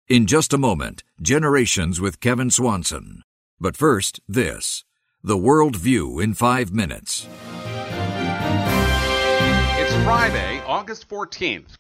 In just a moment, Generations with Kevin Swanson. But first, this. The World View in 5 minutes. It's Friday, August 14th,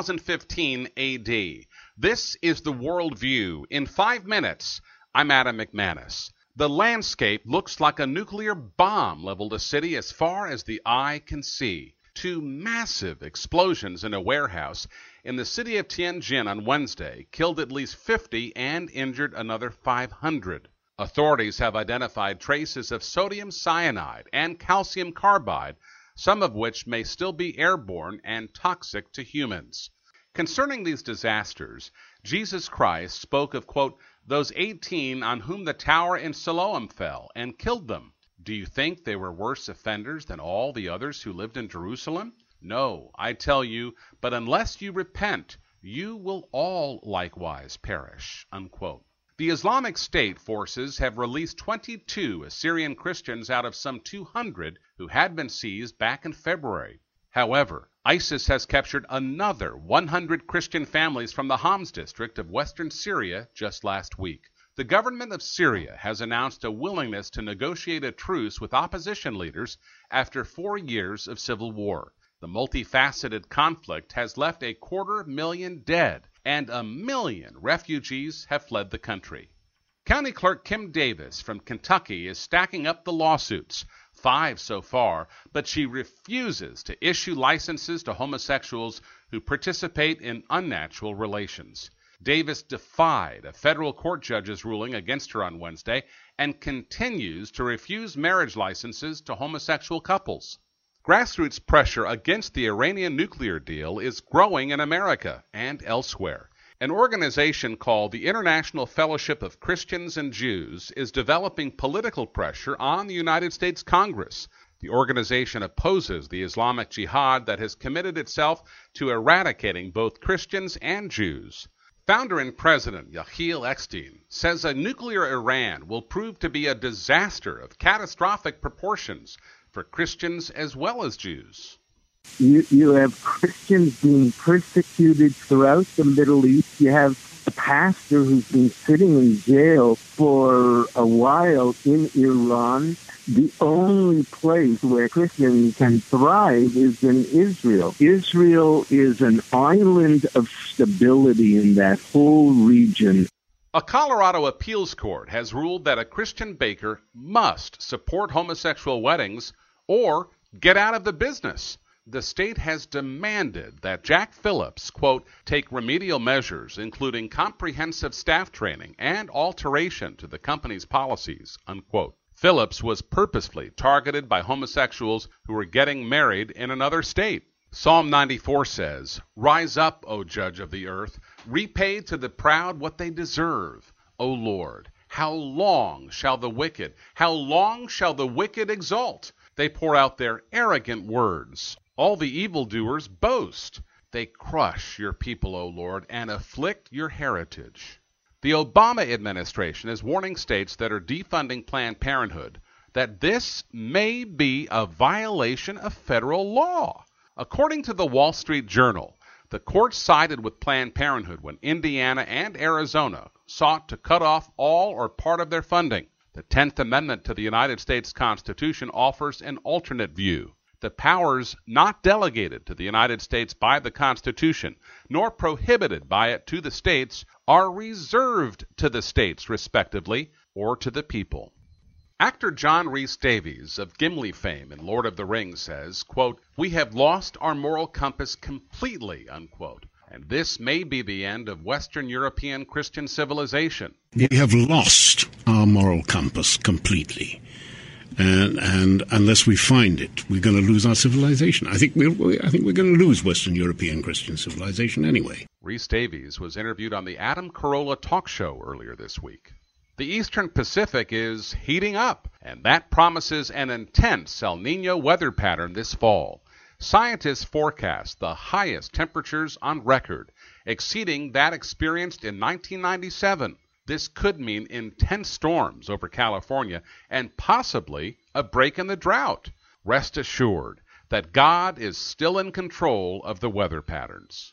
2015 AD. This is The World View in 5 minutes. I'm Adam McManus. The landscape looks like a nuclear bomb leveled a city as far as the eye can see. 2 massive explosions in a warehouse in the city of Tianjin on Wednesday killed at least 50 and injured another 500. Authorities have identified traces of sodium cyanide and calcium carbide, some of which may still be airborne and toxic to humans. Concerning these disasters, Jesus Christ spoke of, quote, those 18 on whom the tower in Siloam fell and killed them. Do you think they were worse offenders than all the others who lived in Jerusalem? No, I tell you, but unless you repent, you will all likewise perish, unquote. The Islamic State forces have released 22 Assyrian Christians out of some 200 who had been seized back in February. However, ISIS has captured another 100 Christian families from the Homs district of western Syria just last week. The government of Syria has announced a willingness to negotiate a truce with opposition leaders after 4 years of civil war. The multifaceted conflict has left 250,000 dead, and 1 million refugees have fled the country. County Clerk Kim Davis from Kentucky is stacking up the lawsuits, 5 so far, but she refuses to issue licenses to homosexuals who participate in unnatural relations. Davis defied a federal court judge's ruling against her on Wednesday and continues to refuse marriage licenses to homosexual couples. Grassroots pressure against the Iranian nuclear deal is growing in America and elsewhere. An organization called the International Fellowship of Christians and Jews is developing political pressure on the United States Congress. The organization opposes the Islamic Jihad that has committed itself to eradicating both Christians and Jews. Founder and President Yechiel Eckstein says a nuclear Iran will prove to be a disaster of catastrophic proportions for Christians as well as Jews. You have Christians being persecuted throughout the Middle East. You have a pastor who's been sitting in jail for a while in Iran. The only place where Christians can thrive is in Israel. Israel is an island of stability in that whole region. A Colorado appeals court has ruled that a Christian baker must support homosexual weddings or get out of the business. The state has demanded that Jack Phillips, quote, take remedial measures, including comprehensive staff training and alteration to the company's policies, unquote. Phillips was purposefully targeted by homosexuals who were getting married in another state. Psalm 94 says, rise up, O judge of the earth, repay to the proud what they deserve. O Lord, how long shall the wicked exult? They pour out their arrogant words. All the evildoers boast. They crush your people, O Lord, and afflict your heritage. The Obama administration is warning states that are defunding Planned Parenthood that this may be a violation of federal law. According to the Wall Street Journal, the court sided with Planned Parenthood when Indiana and Arizona sought to cut off all or part of their funding. The 10th Amendment to the United States Constitution offers an alternate view. The powers not delegated to the United States by the Constitution, nor prohibited by it to the states, are reserved to the states, respectively, or to the people. Actor John Rhys Davies of Gimli fame in Lord of the Rings says, quote, we have lost our moral compass completely, unquote, and this may be the end of Western European Christian civilization. We have lost our moral compass completely. And unless we find it, we're going to lose our civilization. I think we're going to lose Western European Christian civilization anyway. Rhys Davies was interviewed on the Adam Carolla talk show earlier this week. The Eastern Pacific is heating up, and that promises an intense El Niño weather pattern this fall. Scientists forecast the highest temperatures on record, exceeding that experienced in 1997. This could mean intense storms over California and possibly a break in the drought. Rest assured that God is still in control of the weather patterns.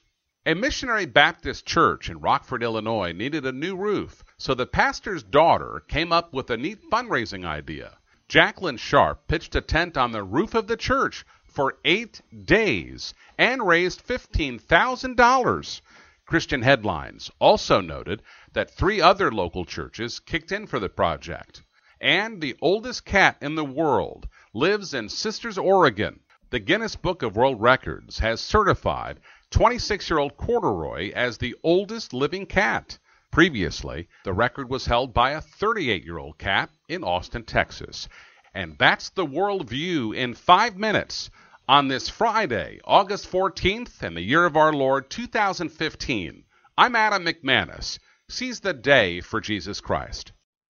A missionary Baptist church in Rockford, Illinois needed a new roof, so the pastor's daughter came up with a neat fundraising idea. Jacqueline Sharp pitched a tent on the roof of the church for 8 days and raised $15,000. Christian Headlines also noted that 3 other local churches kicked in for the project. And the oldest cat in the world lives in Sisters, Oregon. The Guinness Book of World Records has certified 26-year-old Corduroy as the oldest living cat. Previously, the record was held by a 38-year-old cat in Austin, Texas. And that's the World View in 5 minutes on this Friday, August 14th, in the year of our Lord 2015. I'm Adam McManus. Seize the day for Jesus Christ.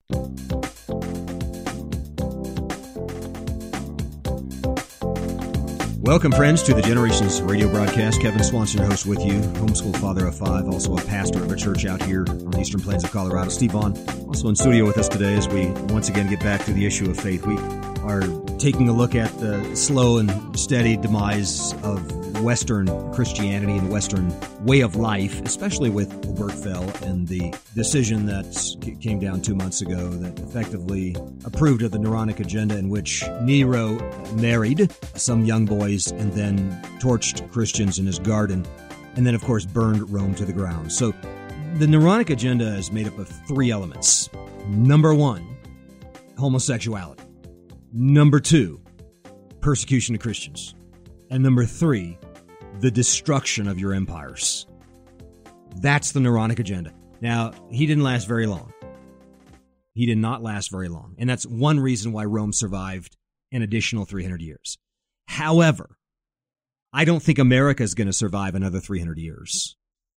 Welcome, friends, to the Generations radio broadcast. Kevin Swanson, host with you, homeschool father of 5, also a pastor of a church out here on the eastern plains of Colorado. Steve Vaughn, also in studio with us today as we once again get back to the issue of faith. We are taking a look at the slow and steady demise of Western Christianity and Western way of life, especially with Obergefell and the decision that came down 2 months ago that effectively approved of the Neronic agenda, in which Nero married some young boys and then torched Christians in his garden, and then, of course, burned Rome to the ground. So the Neronic agenda is made up of 3 elements. Number 1, homosexuality. Number 2, persecution of Christians. And number 3, the destruction of your empires. That's the Neronic agenda. Now, he didn't last very long. He did not last very long. And that's one reason why Rome survived an additional 300 years. However, I don't think America is going to survive another 300 years.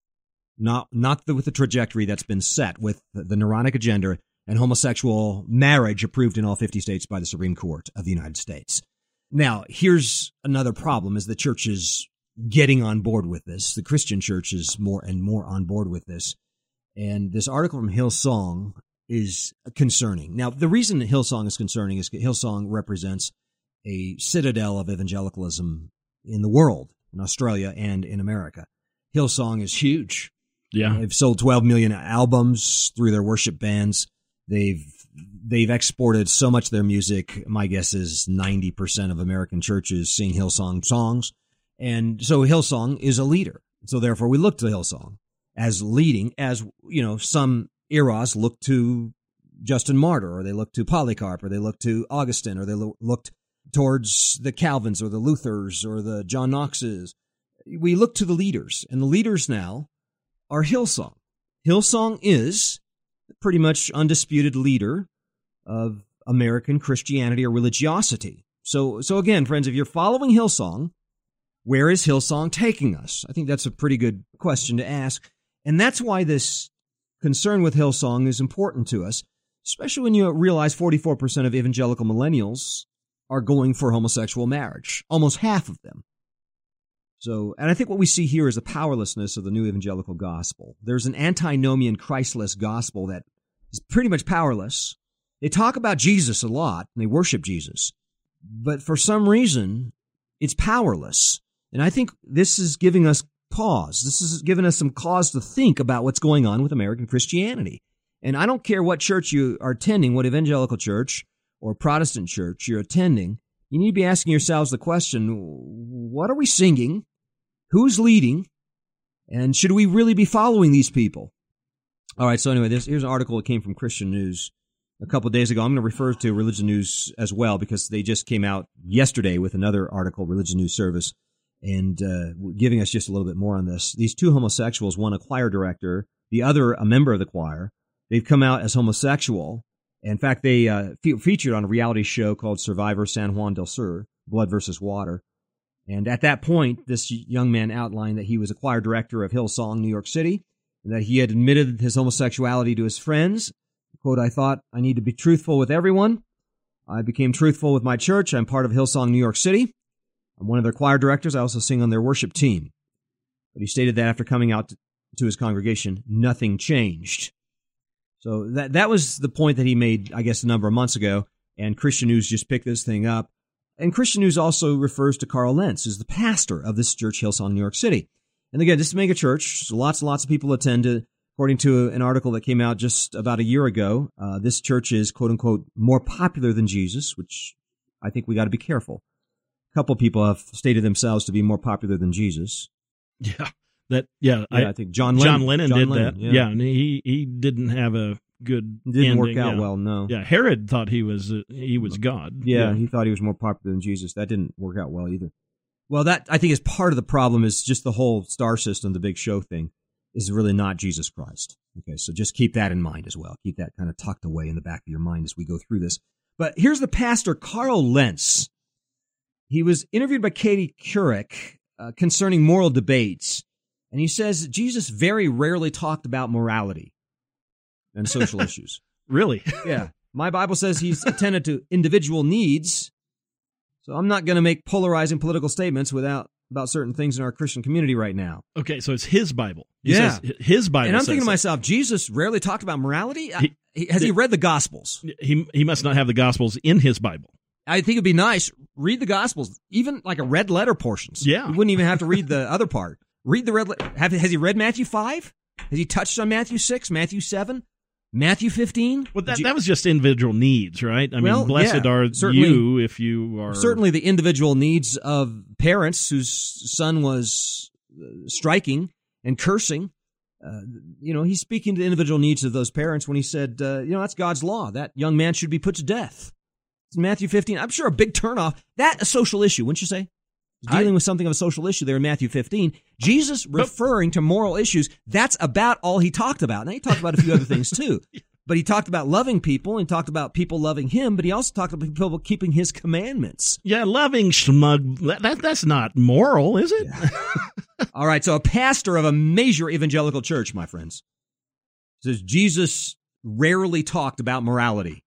Not with the trajectory that's been set with the Neronic agenda and homosexual marriage approved in all 50 states by the Supreme Court of the United States. Now, here's another problem, is the church is getting on board with this. The Christian church is more and more on board with this. And this article from Hillsong is concerning. Now, the reason that Hillsong is concerning is that Hillsong represents a citadel of evangelicalism in the world, in Australia and in America. Hillsong is huge. Yeah. They've sold 12 million albums through their worship bands. They've exported so much of their music. My guess is 90% of American churches sing Hillsong songs. And so Hillsong is a leader. So therefore we look to Hillsong as leading, as, you know, some eros look to Justin Martyr, or they look to Polycarp, or they look to Augustine, or they looked towards the Calvins or the Luthers or the John Knoxes. We look to the leaders, and the leaders now are Hillsong. Hillsong is pretty much undisputed leader of American Christianity or religiosity. So again, friends, if you're following Hillsong, where is Hillsong taking us? I think that's a pretty good question to ask. And that's why this concern with Hillsong is important to us, especially when you realize 44% of evangelical millennials are going for homosexual marriage, almost half of them. So, and I think what we see here is the powerlessness of the new evangelical gospel. There's an antinomian, Christless gospel that is pretty much powerless. They talk about Jesus a lot, and they worship Jesus. But for some reason, it's powerless. And I think this is giving us pause. This is giving us some cause to think about what's going on with American Christianity. And I don't care what church you are attending, what evangelical church or Protestant church you're attending, you need to be asking yourselves the question, what are we singing? Who's leading? And should we really be following these people? All right, so anyway, here's an article that came from Christian News a couple of days ago. I'm going to refer to Religion News as well because they just came out yesterday with another article, Religion News Service, and giving us just a little bit more on this. These 2 homosexuals, one a choir director, the other a member of the choir, they've come out as homosexual. In fact, they featured on a reality show called Survivor San Juan del Sur, Blood versus Water. And at that point, this young man outlined that he was a choir director of Hillsong, New York City, and that he had admitted his homosexuality to his friends. Quote, "I thought I need to be truthful with everyone. I became truthful with my church. I'm part of Hillsong, New York City. I'm one of their choir directors. I also sing on their worship team." But he stated that after coming out to his congregation, nothing changed. So that was the point that he made, I guess, a number of months ago, and Christian News just picked this thing up. And Christian News also refers to Carl Lentz as the pastor of this church, Hillsong, New York City. And again, this is mega church. So lots and lots of people attend it. According to an article that came out just about a year ago, this church is, quote unquote, more popular than Jesus, which I think we got to be careful. A couple of people have stated themselves to be more popular than Jesus. I think John Lennon did that. Yeah, and he didn't have a good didn't ending. work out well. No. Yeah, Herod thought he was God. Yeah, he thought he was more popular than Jesus. That didn't work out well either. Well, that I think is part of the problem. Is just the whole star system, the big show thing, is really not Jesus Christ. Okay, so just keep that in mind as well. Keep that kind of tucked away in the back of your mind as we go through this. But here's the pastor, Carl Lentz. He was interviewed by Katie Couric concerning moral debates, and he says Jesus very rarely talked about morality and social issues. Really? Yeah. My Bible says he's attended to individual needs, so I'm not going to make polarizing political statements about certain things in our Christian community right now. Okay, so it's his Bible. He says his Bible. And I'm says thinking to that. myself, Jesus rarely talked about morality? Has he read the Gospels? He must not have the Gospels in his Bible. I think it'd be nice. Read the Gospels, even like a red letter portions. Yeah. You wouldn't even have to read the other part. Read the red letter. Has he read Matthew 5? Has he touched on Matthew 6, Matthew 7, Matthew 15? Well, that was just individual needs, right? I mean, blessed are you if you are... Certainly the individual needs of parents whose son was striking and cursing. He's speaking to the individual needs of those parents when he said, that's God's law. That young man should be put to death. It's Matthew 15. I'm sure a big turnoff. That a social issue, wouldn't you say? Dealing with something of a social issue there in Matthew 15. Jesus referring to moral issues, that's about all he talked about. Now, he talked about a few other things too. But he talked about loving people, and talked about people loving him, but he also talked about people keeping his commandments. Yeah, loving smug, that's not moral, is it? Yeah. All right, so a pastor of a major evangelical church, my friends, says Jesus rarely talked about morality.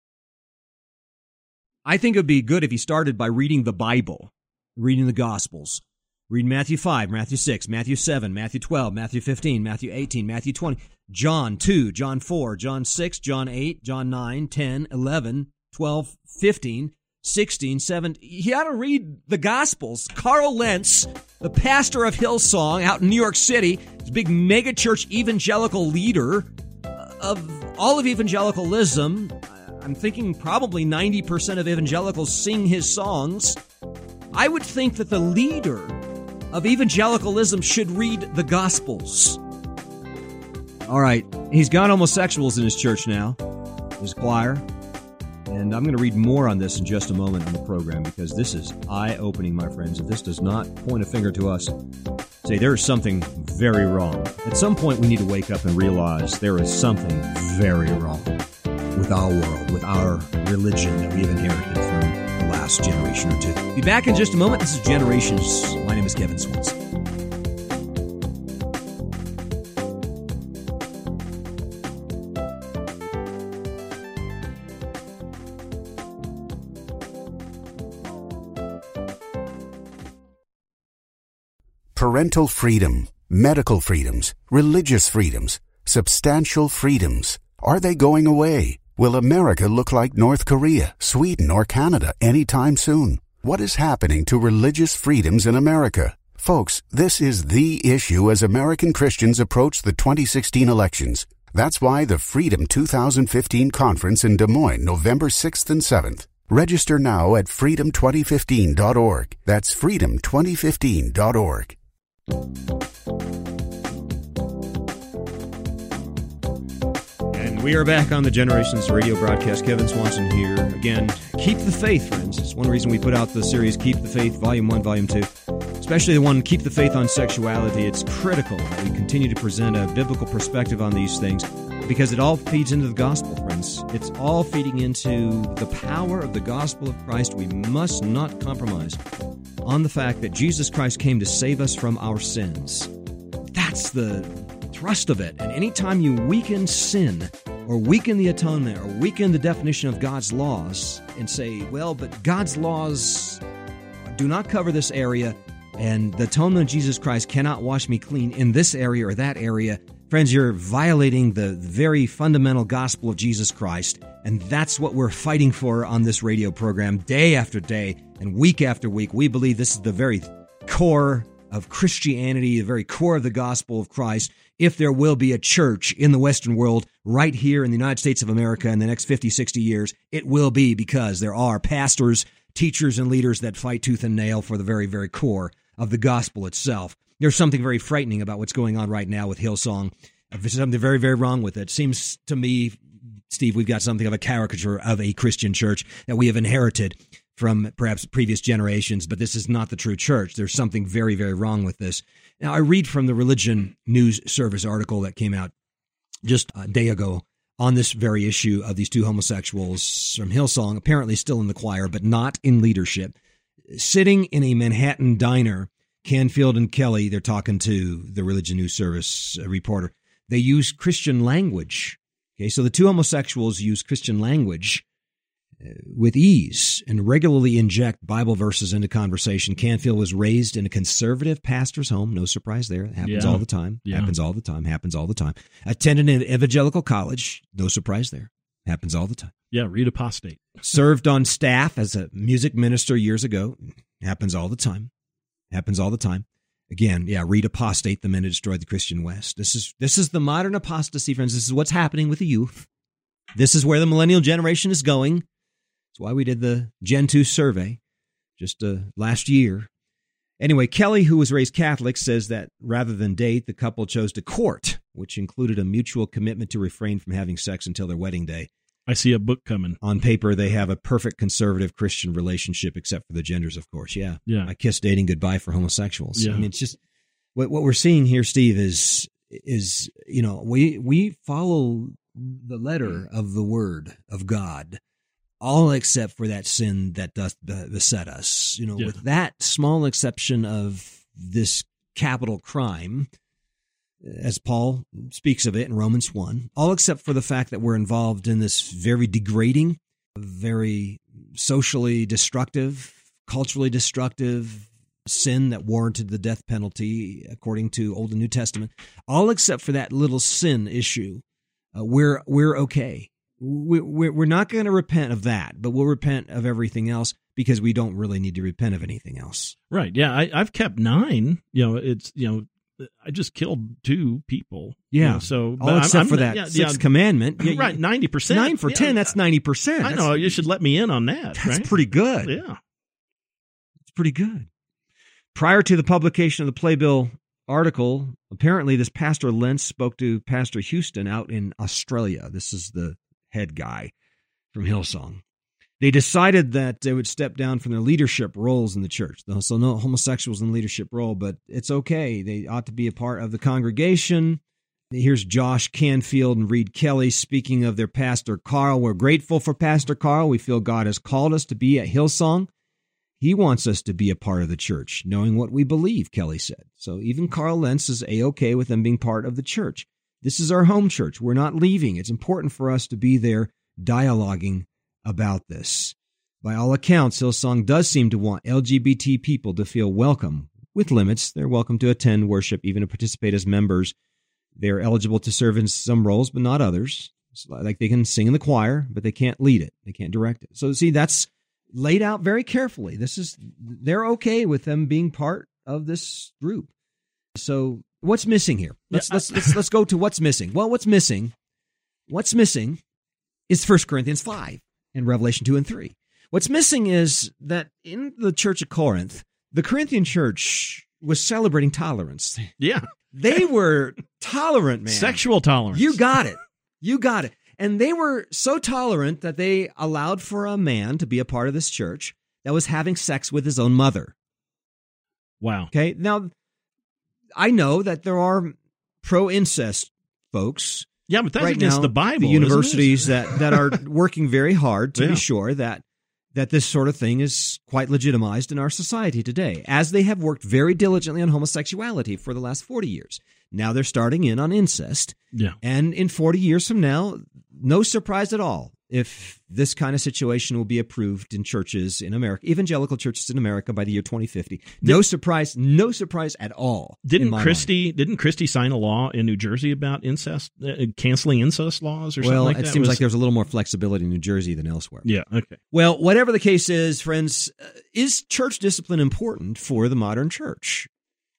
I think it would be good if he started by reading the Bible, reading the Gospels. Read Matthew 5, Matthew 6, Matthew 7, Matthew 12, Matthew 15, Matthew 18, Matthew 20, John 2, John 4, John 6, John 8, John 9, 10, 11, 12, 15, 16, 17. You ought to read the Gospels. Carl Lentz, the pastor of Hillsong out in New York City, is a big megachurch evangelical leader of all of evangelicalism. I'm thinking probably 90% of evangelicals sing his songs. I would think that the leader of evangelicalism should read the Gospels. All right, he's got homosexuals in his church now, his choir, and I'm going to read more on this in just a moment on the program because this is eye-opening, my friends. If this does not point a finger to us, say there is something very wrong. At some point, we need to wake up and realize there is something very wrong with our world, with our religion that we've inherited from the last generation or two. Be back in just a moment. This is Generations. My name is Kevin Swanson. Parental freedom, medical freedoms, religious freedoms, substantial freedoms. Are they going away? Will America look like North Korea, Sweden, or Canada anytime soon? What is happening to religious freedoms in America? Folks, this is the issue as American Christians approach the 2016 elections. That's why the Freedom 2015 conference in Des Moines, November 6th and 7th. Register now at freedom2015.org. That's freedom2015.org. And we are back on the Generations radio broadcast. Kevin Swanson here. Again, keep the faith, friends. It's one reason we put out the series Keep the Faith, Volume 1, Volume 2. Especially the one, Keep the Faith on Sexuality. It's critical that we continue to present a biblical perspective on these things because it all feeds into the gospel, friends. It's all feeding into the power of the gospel of Christ. We must not compromise on the fact that Jesus Christ came to save us from our sins. That's the thrust of it. And anytime you weaken sin or weaken the atonement or weaken the definition of God's laws and say, well, but God's laws do not cover this area and the atonement of Jesus Christ cannot wash me clean in this area or that area, friends, you're violating the very fundamental gospel of Jesus Christ. And that's what we're fighting for on this radio program day after day and week after week. We believe this is the very core of Christianity, the very core of the gospel of Christ, if there will be a church in the Western world right here in the United States of America in the next 50, 60 years, it will be because there are pastors, teachers, and leaders that fight tooth and nail for the very, very core of the gospel itself. There's something very frightening about what's going on right now with Hillsong. There's something very, very wrong with it. Seems to me, Steve, we've got something of a caricature of a Christian church that we have inherited from perhaps previous generations, but this is not the true church. There's something very, very wrong with this. Now, I read from the Religion News Service article that came out just a day ago on this very issue of these two homosexuals from Hillsong, apparently still in the choir, but not in leadership, sitting in a Manhattan diner. Canfield and Kelly, they're talking to the Religion News Service reporter. They use Christian language. Okay, so the two homosexuals use Christian language with ease and regularly inject Bible verses into conversation. Canfield was raised in a conservative pastor's home. No surprise there. It happens all the time. Happens all the time. Happens all the time. Attended an evangelical college. No surprise there. Happens all the time. Yeah, read apostate. Served on staff as a music minister years ago. Happens all the time. Happens all the time. Again, read apostate, the men who destroyed the Christian West. This is the modern apostasy, friends. This is what's happening with the youth. This is where the millennial generation is going. That's why we did the Gen 2 survey just last year. Anyway, Kelly, who was raised Catholic, says that rather than date, the couple chose to court, which included a mutual commitment to refrain from having sex until their wedding day. I see a book coming. On paper, they have a perfect conservative Christian relationship, except for the genders, of course. Yeah. I kiss dating goodbye for homosexuals. Yeah. I mean, it's just what we're seeing here, Steve, is we follow the letter of the word of God, all except for that sin that doth beset us. With that small exception of this capital crime, as Paul speaks of it in Romans 1, all except for the fact that we're involved in this very degrading, very socially destructive, culturally destructive sin that warranted the death penalty according to Old and New Testament, all except for that little sin issue, we're okay. We're not going to repent of that, but we'll repent of everything else because we don't really need to repent of anything else. Right. Yeah. I've kept 9. I just killed 2 people. Yeah. So all except for that sixth commandment. Right. 90%. 9 for 10. That's 90%. I know. You should let me in on that. That's right? Pretty good. Yeah. It's pretty good. Prior to the publication of the Playbill article, apparently this Pastor Lentz spoke to Pastor Houston out in Australia. This is the head guy from Hillsong. They decided that they would step down from their leadership roles in the church. So no homosexuals in the leadership role, but it's okay. They ought to be a part of the congregation. Here's Josh Canfield and Reed Kelly speaking of their pastor, Carl. We're grateful for Pastor Carl. We feel God has called us to be at Hillsong. He wants us to be a part of the church, knowing what we believe, Kelly said. So even Carl Lentz is A-okay with them being part of the church. This is our home church. We're not leaving. It's important for us to be there dialoguing about this. By all accounts, Hillsong does seem to want LGBT people to feel welcome, with limits. They're welcome to attend worship, even to participate as members. They're eligible to serve in some roles, but not others. It's like they can sing in the choir, but they can't lead it. They can't direct it. So see, that's laid out very carefully. They're okay with them being part of this group. So what's missing here? Let's go to what's missing. Well, what's missing is 1 Corinthians 5 and Revelation 2 and 3. What's missing is that in the church of Corinth, the Corinthian church was celebrating tolerance. Yeah. They were tolerant, man. Sexual tolerance. You got it. And they were so tolerant that they allowed for a man to be a part of this church that was having sex with his own mother. Wow. Okay. Now, I know that there are pro-incest folks. Yeah, but that's right against now, the Bible. The universities that are working very hard to be sure that this sort of thing is quite legitimized in our society today, as they have worked very diligently on homosexuality for the last 40 years. Now they're starting in on incest. Yeah. And in 40 years from now, no surprise at all if this kind of situation will be approved in churches in America, evangelical churches in America by the year 2050. No surprise at all. Didn't Christie sign a law in New Jersey about incest, canceling incest laws or something like that? Well, it seems like there's a little more flexibility in New Jersey than elsewhere. Yeah, okay. Well, whatever the case is, friends, is church discipline important for the modern church?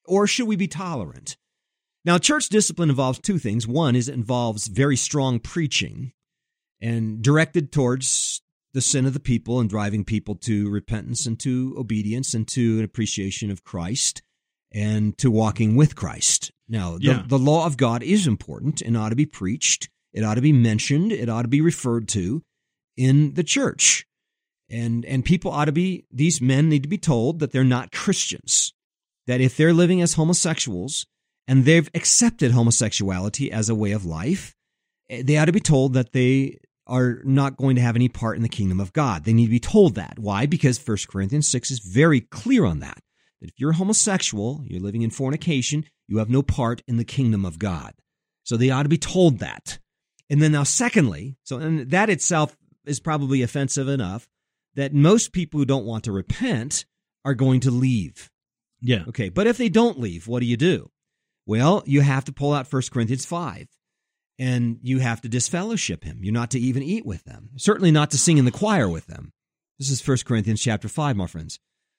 or should we be tolerant? Now, church discipline involves two things. One is it involves very strong preaching and directed towards the sin of the people and driving people to repentance and to obedience and to an appreciation of Christ and to walking with Christ. Now, the law of God is important and ought to be preached. It ought to be mentioned. It ought to be referred to in the church. And people ought to be, these men need to be told that they're not Christians, that if they're living as homosexuals and they've accepted homosexuality as a way of life, they ought to be told that they are not going to have any part in the kingdom of God. They need to be told that. Why? Because 1 Corinthians 6 is very clear on that. That if you're homosexual, you're living in fornication, you have no part in the kingdom of God. So they ought to be told that. And then now secondly, and that itself is probably offensive enough, that most people who don't want to repent are going to leave. Yeah. Okay, but if they don't leave, what do? Well, you have to pull out 1 Corinthians 5, and you have to disfellowship him. You're not to even eat with them, certainly not to sing in the choir with them. This is 1 Corinthians chapter 5, my friends.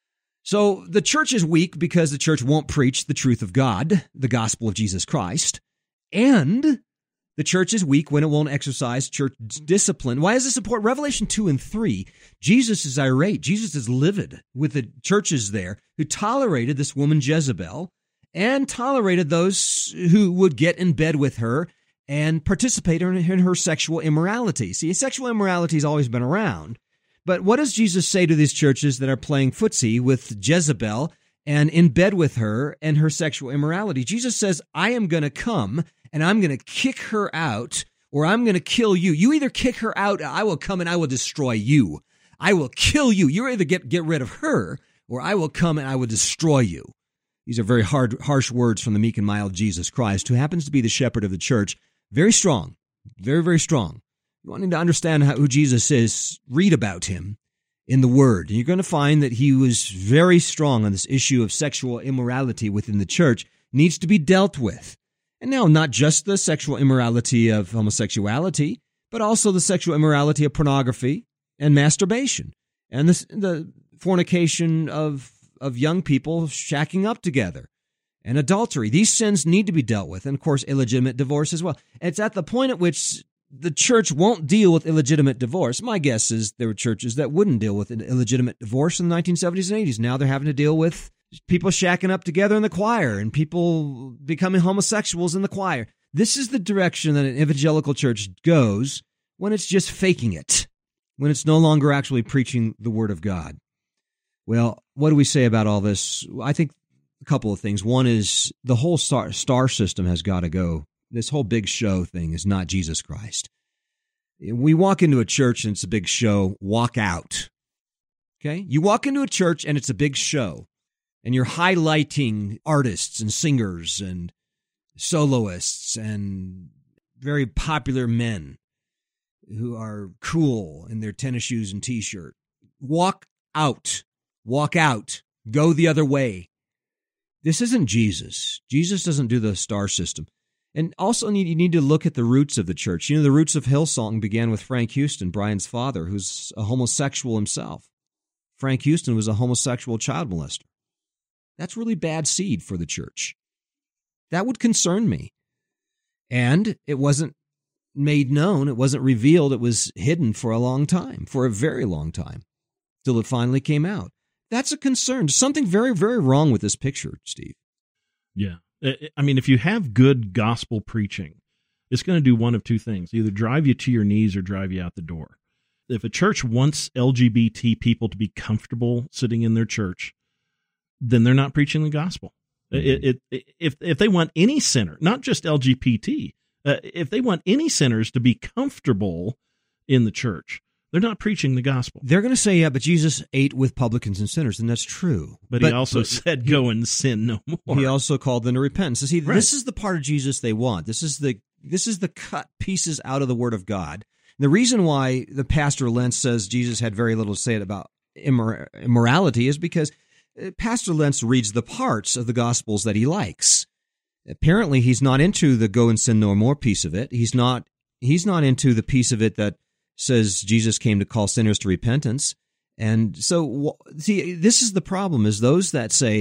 So the church is weak because the church won't preach the truth of God, the gospel of Jesus Christ, and the church is weak when it won't exercise church discipline. Why is this important? Revelation 2 and 3, Jesus is irate. Jesus is livid with the churches there who tolerated this woman Jezebel and tolerated those who would get in bed with her and participate in her sexual immorality. See, sexual immorality has always been around. But what does Jesus say to these churches that are playing footsie with Jezebel and in bed with her and her sexual immorality? Jesus says, I am going to come and I'm going to kick her out, or I'm going to kill you. You either kick her out, I will come and I will destroy you. I will kill you. You either get rid of her, or I will come and I will destroy you. These are very harsh words from the meek and mild Jesus Christ, who happens to be the shepherd of the church. Very strong, very, very strong. You want to understand who Jesus is, read about him in the Word. And you're going to find that he was very strong on this issue of sexual immorality within the church, needs to be dealt with. And now, not just the sexual immorality of homosexuality, but also the sexual immorality of pornography and masturbation, and the fornication of young people shacking up together, and adultery. These sins need to be dealt with, and of course, illegitimate divorce as well. It's at the point at which the church won't deal with illegitimate divorce. My guess is there were churches that wouldn't deal with illegitimate divorce in the 1970s and 80s. Now they're having to deal with people shacking up together in the choir and people becoming homosexuals in the choir. This is the direction that an evangelical church goes when it's just faking it, when it's no longer actually preaching the Word of God. Well, what do we say about all this? I think a couple of things. One is the whole star system has got to go. This whole big show thing is not Jesus Christ. We walk into a church and it's a big show, walk out. Okay? You walk into a church and it's a big show, and you're highlighting artists and singers and soloists and very popular men who are cool in their tennis shoes and T-shirt. Walk out. Walk out. Go the other way. This isn't Jesus. Jesus doesn't do the star system. And also you need to look at the roots of the church. You know, the roots of Hillsong began with Frank Houston, Brian's father, who's a homosexual himself. Frank Houston was a homosexual child molester. That's really bad seed for the church. That would concern me. And it wasn't made known. It wasn't revealed. It was hidden for a long time, for a very long time, till it finally came out. That's a concern. Something very, very wrong with this picture, Steve. Yeah. I mean, if you have good gospel preaching, it's going to do one of two things: either drive you to your knees or drive you out the door. If a church wants LGBT people to be comfortable sitting in their church, then they're not preaching the gospel. Mm-hmm. If they want any sinner, not just LGBT, if they want any sinners to be comfortable in the church, they're not preaching the gospel. They're going to say, yeah, but Jesus ate with publicans and sinners, and that's true. But he also said, go and sin no more. He also called them to repentance. So see, right. This is the part of Jesus they want. This is the cut pieces out of the Word of God. And the reason why the Pastor Lentz says Jesus had very little to say about immorality is because Pastor Lentz reads the parts of the Gospels that he likes. Apparently, he's not into the go and sin no more piece of it. He's not into the piece of it that says Jesus came to call sinners to repentance. And so, see, this is the problem, is those that say,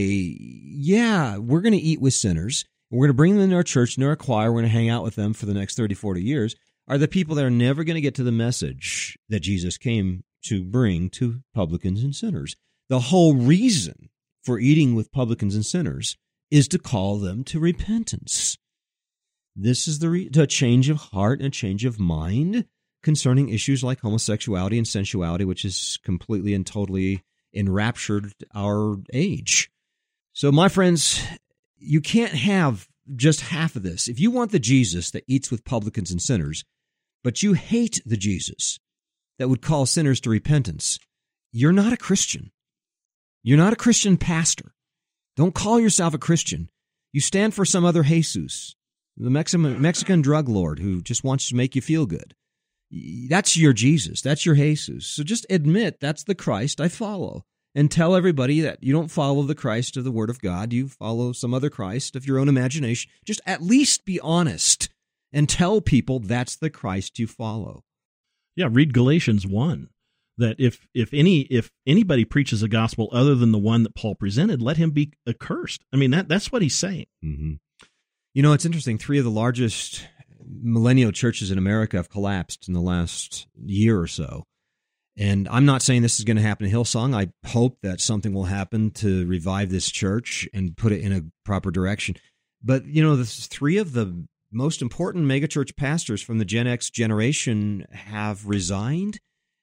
yeah, we're going to eat with sinners, we're going to bring them into our church, into our choir, we're going to hang out with them for the next 30, 40 years, are the people that are never going to get to the message that Jesus came to bring to publicans and sinners. The whole reason for eating with publicans and sinners is to call them to repentance. This is the change of heart and a change of mind concerning issues like homosexuality and sensuality, which is completely and totally enraptured our age. So, my friends, you can't have just half of this. If you want the Jesus that eats with publicans and sinners, but you hate the Jesus that would call sinners to repentance, you're not a Christian. You're not a Christian pastor. Don't call yourself a Christian. You stand for some other Jesus, the Mexican drug lord who just wants to make you feel good. That's your Jesus. That's your Jesus. So just admit that's the Christ I follow, and tell everybody that you don't follow the Christ of the Word of God. You follow some other Christ of your own imagination. Just at least be honest and tell people that's the Christ you follow. Yeah, read Galatians 1. That if anybody preaches a gospel other than the one that Paul presented, let him be accursed. I mean, that's what he's saying. Mm-hmm. You know, it's interesting. 3 of the largest millennial churches in America have collapsed in the last year or so. And I'm not saying this is going to happen in Hillsong. I hope that something will happen to revive this church and put it in a proper direction. But, you know, the 3 of the most important megachurch pastors from the Gen X generation have resigned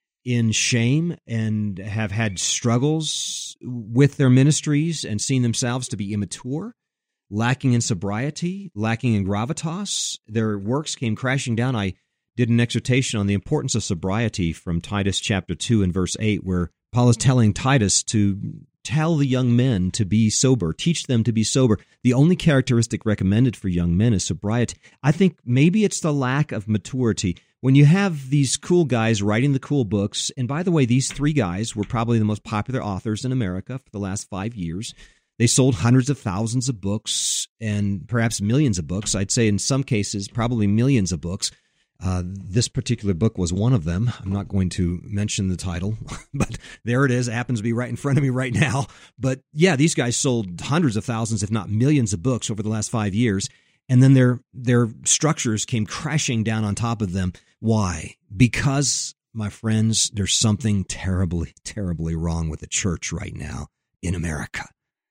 in shame and have had struggles with their ministries and seen themselves to be immature, lacking in sobriety, lacking in gravitas. Their works came crashing down. I did an exhortation on the importance of sobriety from Titus chapter 2 and verse 8, where Paul is telling Titus to tell the young men to be sober, teach them to be sober. The only characteristic recommended for young men is sobriety. I think maybe it's the lack of maturity. When you have these cool guys writing the cool books, and by the way, these 3 guys were probably the most popular authors in America for the last 5 years. They sold hundreds of thousands of books and perhaps millions of books. I'd say in some cases, probably millions of books. This particular book was one of them. I'm not going to mention the title, but there it is. It happens to be right in front of me right now. But yeah, these guys sold hundreds of thousands, if not millions of books over the last 5 years. And then their structures came crashing down on top of them. Why? Because, my friends, there's something terribly, terribly wrong with the church right now in America.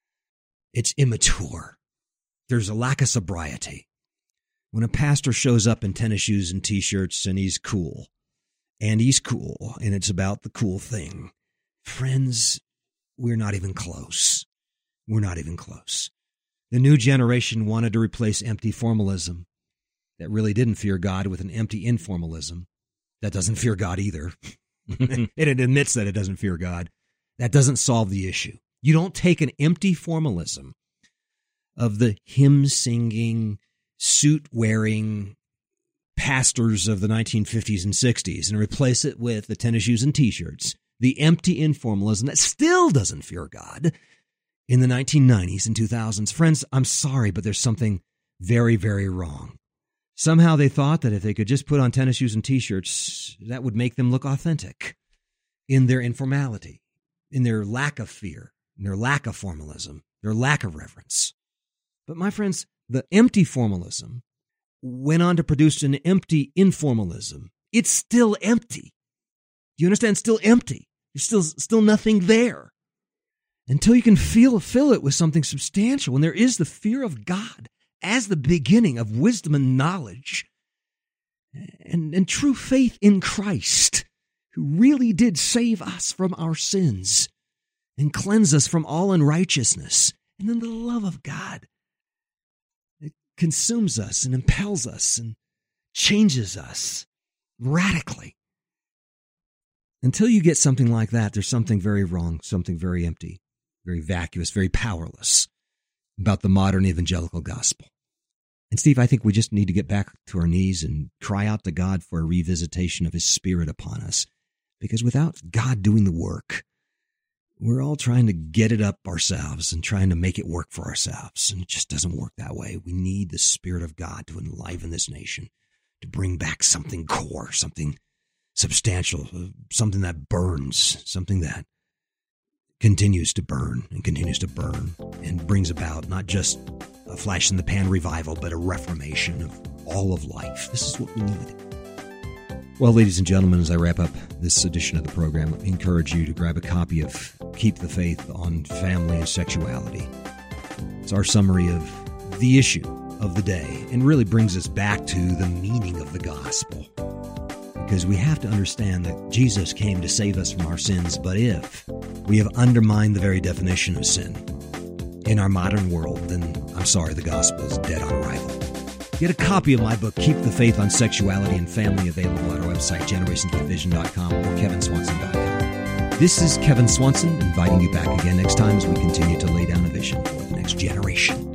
It's immature. There's a lack of sobriety. When a pastor shows up in tennis shoes and T-shirts and he's cool, and it's about the cool thing, friends, we're not even close. We're not even close. The new generation wanted to replace empty formalism that really didn't fear God with an empty informalism that doesn't fear God either. It admits that it doesn't fear God. That doesn't solve the issue. You don't take an empty formalism of the hymn-singing, suit-wearing pastors of the 1950s and 60s and replace it with the tennis shoes and T-shirts, the empty informalism that still doesn't fear God in the 1990s and 2000s. Friends, I'm sorry, but there's something very, very wrong. Somehow they thought that if they could just put on tennis shoes and T-shirts, that would make them look authentic in their informality, in their lack of fear, in their lack of formalism, their lack of reverence. But my friends, the empty formalism went on to produce an empty informalism. It's still empty. Do you understand? Still empty. There's still nothing there. Until you can fill it with something substantial. And there is the fear of God as the beginning of wisdom and knowledge and true faith in Christ, who really did save us from our sins and cleanse us from all unrighteousness. And then the love of God that consumes us and impels us and changes us radically. Until you get something like that, there's something very wrong, something very empty, very vacuous, very powerless about the modern evangelical gospel. And Steve, I think we just need to get back to our knees and cry out to God for a revisitation of His Spirit upon us. Because without God doing the work, we're all trying to get it up ourselves and trying to make it work for ourselves. And it just doesn't work that way. We need the Spirit of God to enliven this nation, to bring back something core, something substantial, something that burns, something that continues to burn and brings about not just a flash in the pan revival, but a reformation of all of life. This is what we need. Well, ladies and gentlemen, as I wrap up this edition of the program, let me encourage you to grab a copy of Keep the Faith on Family and Sexuality. It's our summary of the issue of the day and really brings us back to the meaning of the gospel. Because we have to understand that Jesus came to save us from our sins, but if we have undermined the very definition of sin in our modern world, then I'm sorry, the gospel is dead on arrival. Get a copy of my book, Keep the Faith on Sexuality and Family, available at our website, generationswithvision.com or kevinswanson.com. This is Kevin Swanson, inviting you back again next time as we continue to lay down a vision for the next generation.